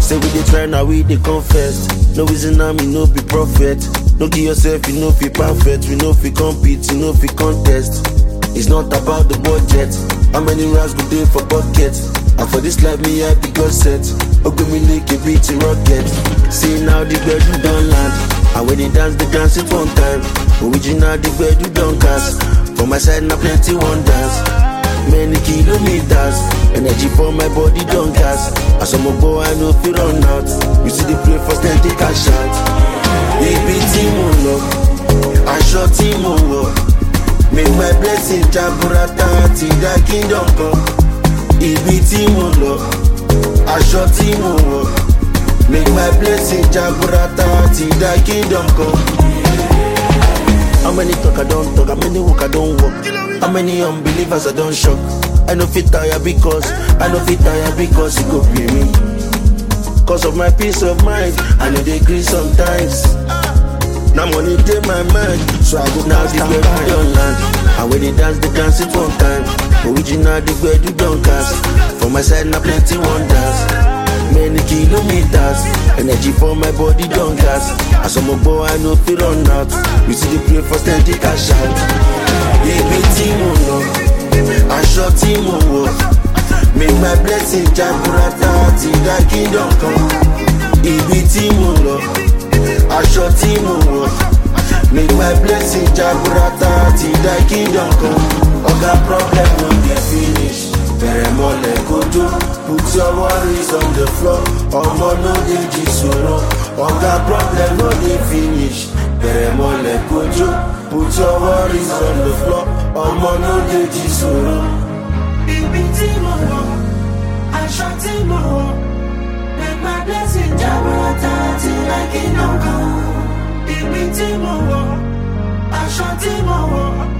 Say we dey try now, we dey confess. No reason now, me no be prophet. No give yourself, you know fi perfect. We know fi compete, you know fi contest. It's not about the budget. How many rounds go dey for bucket? And for this life, me I be God set. Okay, me lick a beat in rocket. See now the bedroom don't land. And when they dance it one time. Original the bedroom don't cast. For my side now plenty wonders. Many kilometers. Energy for my body don't gas. As I'm a boy, I know fi run out. You see the play first, then take a shot. Baby Timo love, I shot Timo love. Make my blessing Jaburata till thy kingdom come. Ibi Timo love, I shot Timo love. Make my blessing Jaburata till thy kingdom come. How many talk I don't talk, how many walk I don't walk. How many unbelievers I don't shock. I know fit tire because it go pay me. Cause of my peace of mind, I know they agree sometimes. Now money take my mind, so I go now the way we don't land. And when they dance it one time. Original the way you don't cast. For my side now plenty wonders. Many kilometers, energy for my body don't gas. As I'm a boy, I know fi run out. You see the play first, then take a shot. Baby Timo love, I shot Timo love. Make my blessing Jaburata till thy kingdom come. Ibi Timo love, I shot Timo love. Make my blessing Jaburata till thy kingdom come. Oga problem no dey finish. Peremole kojo, put your worries on the floor. Omo no dey jisoro. Oga problem no dey finish. Peremole kojo, put your worries on the floor. Omo no dey jisoro. Ibi Timo love, I shot Timo love. Make my blessing Jaburata till thy kingdom come. Ibi Timo love, I shot Timo love.